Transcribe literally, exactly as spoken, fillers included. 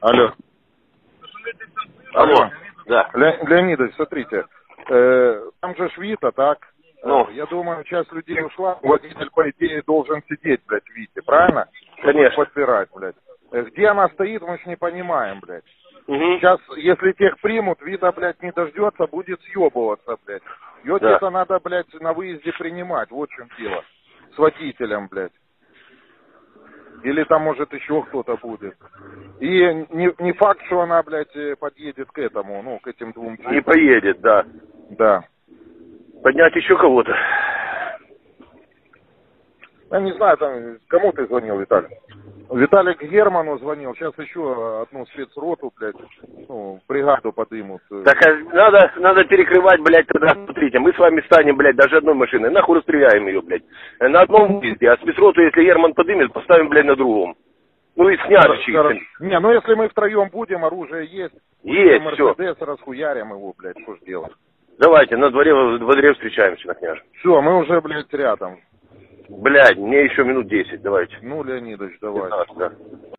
Алло. Алло. Да. Ле Леонидович, смотрите, э, там же Вита, так? Ну. Я думаю, часть людей ушла, водитель, по идее, должен сидеть, блядь, в Вите, правильно? Конечно. Подбирать, блядь. Где она стоит, мы ж не понимаем, блядь. Угу. Сейчас, если тех примут, Вита, блядь, не дождется, будет съебываться, блядь. Ее Да. где-то надо, блядь, на выезде принимать, вот в чем дело. С водителем, блядь. Или там, может, еще кто-то будет. И не, не факт, что она, блядь, подъедет к этому, ну, к этим двум джипам. Не поедет, да. Да. Поднять еще кого-то. Я не знаю, там, кому ты звонил, Виталий? Виталик Герману звонил, сейчас еще одну спецроту, блядь, ну, бригаду подымут. Так а надо, надо перекрывать, блядь, тогда, смотрите, мы с вами станем, блядь, даже одной машиной, нахуй расстреляем ее, блядь, на одном месте, а спецроту, если Герман подымет, поставим, блядь, на другом. Ну и снять чисто. Не, ну если мы втроем будем, оружие есть. Есть, все. Мерседес, расхуярим его, блядь, что ж делать. Давайте, на дворе, во дворе встречаемся, на княж. Все, мы уже, блядь, рядом. Блядь, мне еще минут десять, давайте. Ну, Леонидович, давай. пятнадцать, да.